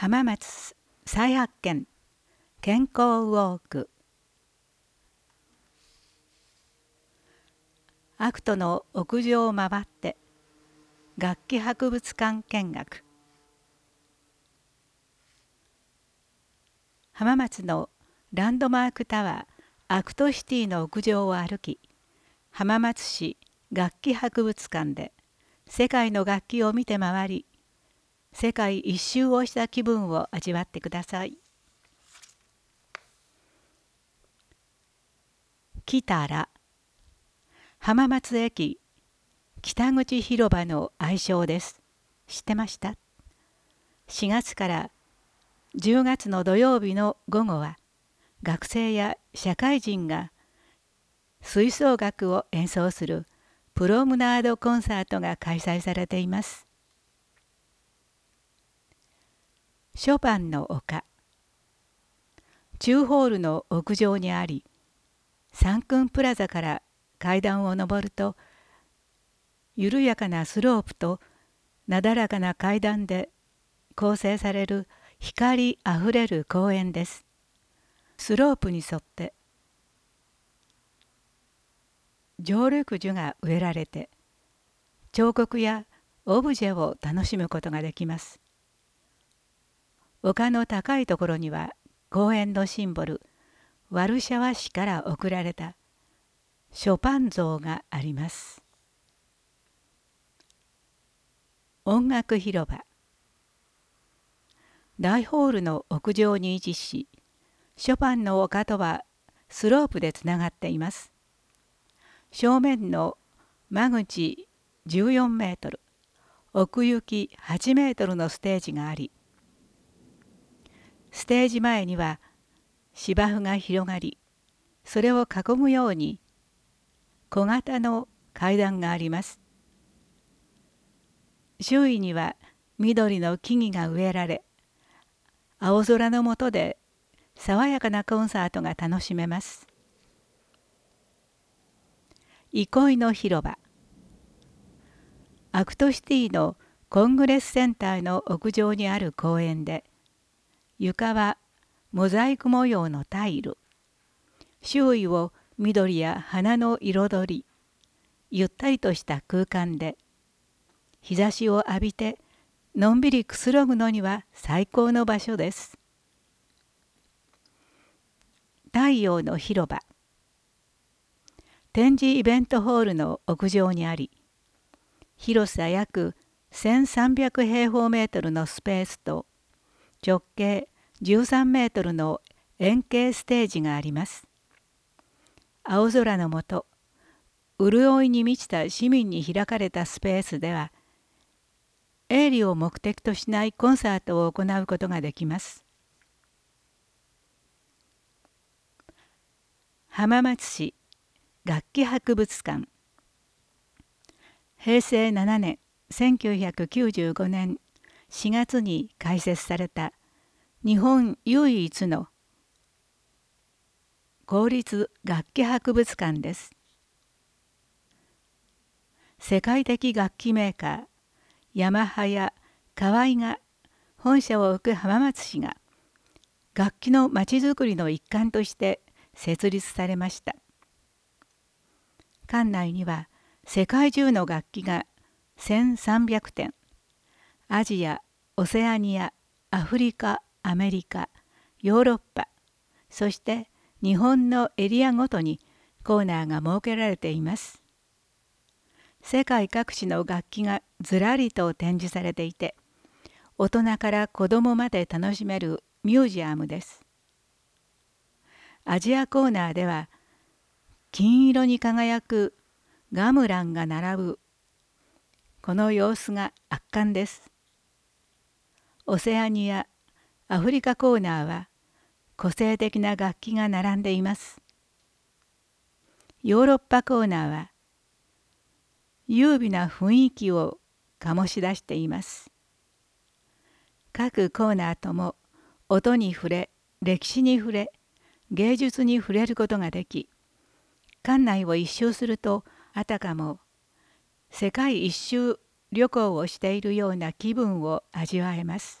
浜松再発見健康ウォーク。アクトの屋上を回って楽器博物館見学。浜松のランドマークタワーアクトシティの屋上を歩き、浜松市楽器博物館で世界の楽器を見て回り、世界一周をした気分を味わってください。来たら、浜松駅北口広場の愛称です。知ってました？ 4 月から10月の土曜日の午後は、学生や社会人が吹奏楽を演奏するプロムナードコンサートが開催されています。ショパンの丘、中ホールの屋上にあり、サンクンプラザから階段を上ると、緩やかなスロープとなだらかな階段で構成される光あふれる公園です。スロープに沿って常緑樹が植えられて、彫刻やオブジェを楽しむことができます。丘の高いところには公園のシンボル、ワルシャワ市から贈られたショパン像があります。音楽広場、大ホールの屋上に位置し、ショパンの丘とはスロープでつながっています。正面の間口14メートル、奥行き8メートルのステージがあり、ステージ前には芝生が広がり、それを囲むように小型の階段があります。周囲には緑の木々が植えられ、青空の下で爽やかなコンサートが楽しめます。憩いの広場、アクトシティのコングレスセンターの屋上にある公園で、床はモザイク模様のタイル、周囲を緑や花の彩り、ゆったりとした空間で、日差しを浴びてのんびりくつろぐのには最高の場所です。太陽の広場、展示イベントホールの屋上にあり、広さ約1300平方メートルのスペースと直径13メートルの円形ステージがあります。青空の下、潤いに満ちた市民に開かれたスペースでは、営利を目的としないコンサートを行うことができます。浜松市楽器博物館、平成7年1995年4月に開設された日本唯一の公立楽器博物館です。世界的楽器メーカーヤマハや河合が本社を置く浜松市が楽器のまちづくりの一環として設立されました。館内には世界中の楽器が1300点、アジア、オセアニア、アフリカ、アメリカ、ヨーロッパ、そして日本のエリアごとにコーナーが設けられています。世界各地の楽器がずらりと展示されていて、大人から子どもまで楽しめるミュージアムです。アジアコーナーでは、金色に輝くガムランが並ぶ。この様子が圧巻です。オセアニア、アフリカコーナーは個性的な楽器が並んでいます。ヨーロッパコーナーは優美な雰囲気を醸し出しています。各コーナーとも音に触れ、歴史に触れ、芸術に触れることができ、館内を一周するとあたかも世界一周旅行をしているような気分を味わえます。